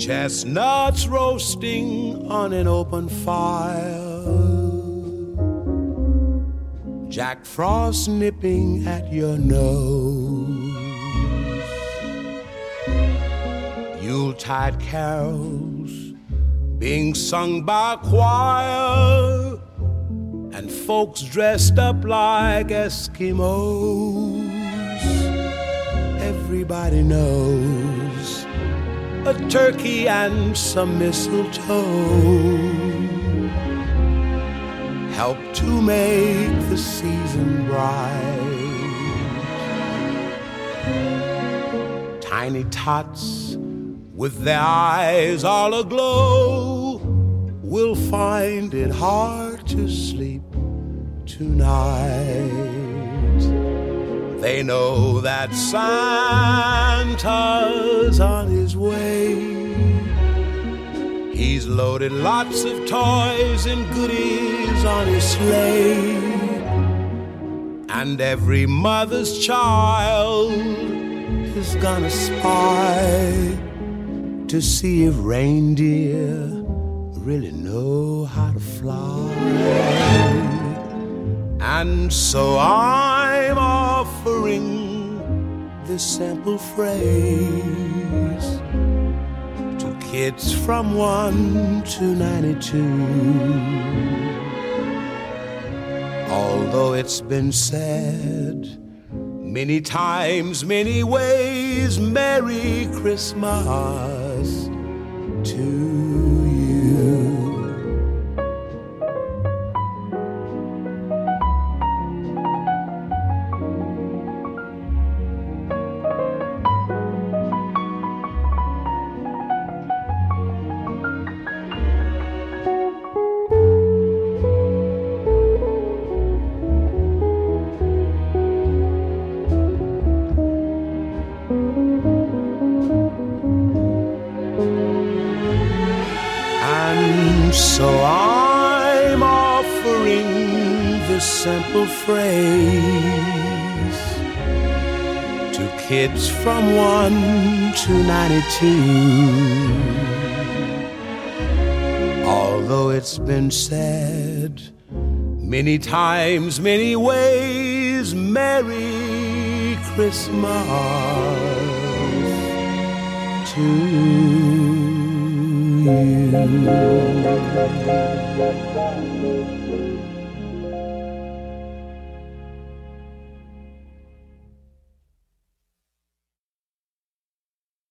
Chestnuts roasting on an open fire, Jack Frost nipping at your nose, Yuletide carols being sung by a choir, and folks dressed up like Eskimos. Everybody knows a turkey and some mistletoe help to make the season bright. Tiny tots with their eyes all aglow will find it hard to sleep tonight. They know that Santa's on his way. He's loaded lots of toys and goodies on his sleigh, and every mother's child is gonna spy to see if reindeer really know how to fly. And so I'm offering this simple phrase to kids from 1 to 92. Although it's been said many times, many ways, Merry Christmas to you. So I'm offering this simple phrase to kids from 1 to 92. Although it's been said many times, many ways, Merry Christmas to you.